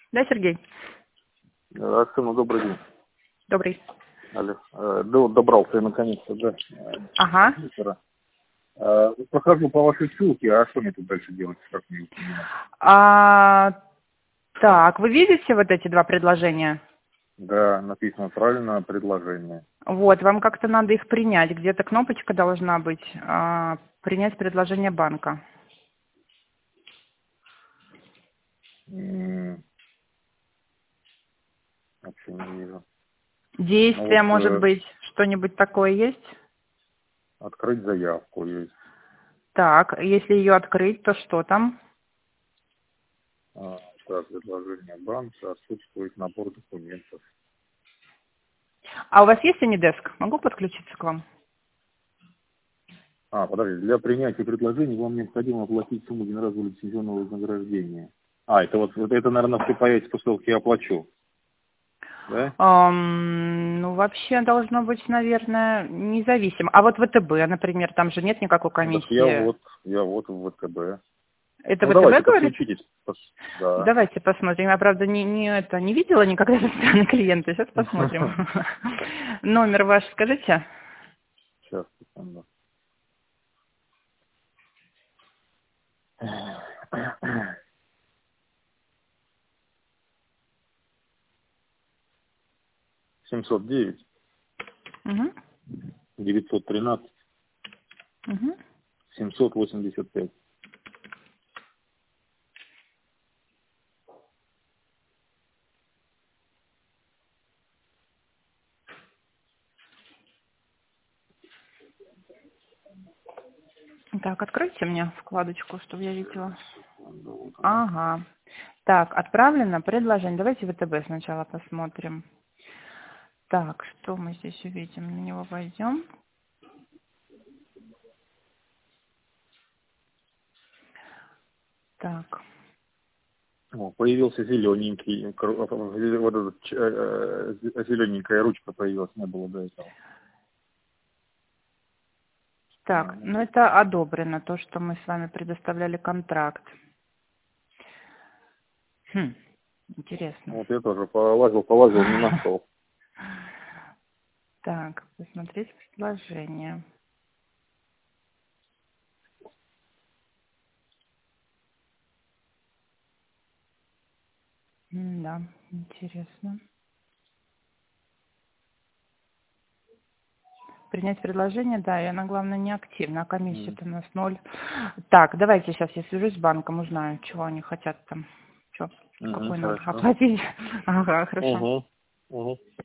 Да, Сергей? Оксана, добрый день. Добрый. Алло. Да вот добрался я наконец-то до Ага. компьютера. Прохожу по вашей ссылке, а что мне тут дальше делать? Как мне их принимать? А, так, вы видите вот эти два предложения? Да, написано правильно предложение. Вот, вам как-то надо их принять. Где-то кнопочка должна быть «Принять предложение банка». Вообще не вижу. Ну Действие, вот может быть, что-нибудь такое есть? открыть заявку есть. Так, если ее открыть, то что там? Так, предложение банка, отсутствует набор документов. А у вас есть Anydesk? Могу подключиться к вам? Подожди, для принятия предложений вам необходимо оплатить сумму единоразового лицензионного вознаграждения. Это вот это, наверное, все появится после того, как я оплачу. Да? Ну, вообще должно быть, наверное, независимо. А вот ВТБ, например, там же нет никакой Ну, так я комиссии. вот в ВТБ. Это Ну, ВТБ, давайте, говорите? подключитесь. Да. Давайте посмотрим. Я, правда, не видела никогда со стороны клиента. Сейчас посмотрим. Номер ваш скажите. Сейчас, секунду. Семьсот девять Угу. 913 Угу. 785. Так, откройте мне вкладочку, чтобы я видела. Ага. Так, отправлено предложение. Давайте ВТБ сначала посмотрим. Так, что мы здесь увидим? На него войдем. Так. Появился зелененький, вот этот, зелененькая ручка появилась, не было до этого. Так, ну это одобрено, то, что мы с вами предоставляли контракт. Интересно. Вот я тоже полазил, не нашел. Так, посмотреть предложение. Да, интересно. Принять предложение, да, и она, главное, не активна, а комиссия-то у нас 0. Так, давайте сейчас я свяжусь с банком, узнаю, чего они хотят там, какой надо Хорошо. оплатить. Ага, хорошо. Угу.